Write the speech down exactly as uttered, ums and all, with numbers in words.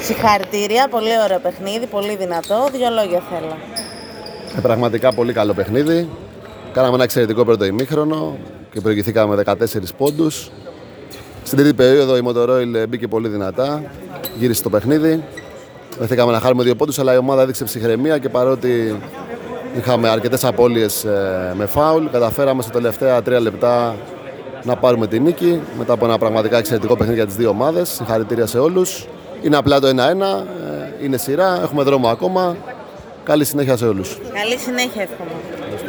Συγχαρητήρια, πολύ ωραίο παιχνίδι, πολύ δυνατό. Δύο λόγια θέλω. Ε, πραγματικά πολύ καλό παιχνίδι. Κάναμε ένα εξαιρετικό πρώτο ημίχρονο και προηγηθήκαμε με δεκατέσσερις πόντους. Στην τρίτη περίοδο η Motoroil μπήκε πολύ δυνατά, γύρισε το παιχνίδι. Βρεθήκαμε να χάρουμε δύο πόντους, αλλά η ομάδα έδειξε ψυχραιμία και παρότι είχαμε αρκετές απώλειες με φάουλ, καταφέραμε στα τελευταία τρία λεπτά να πάρουμε τη νίκη μετά από ένα πραγματικά εξαιρετικό παιχνίδι για τις δύο ομάδες. Συγχαρητήρια σε όλους. Είναι απλά το ένα ένα, είναι σειρά, έχουμε δρόμο ακόμα. Καλή συνέχεια σε όλους. Καλή συνέχεια εύχομαι.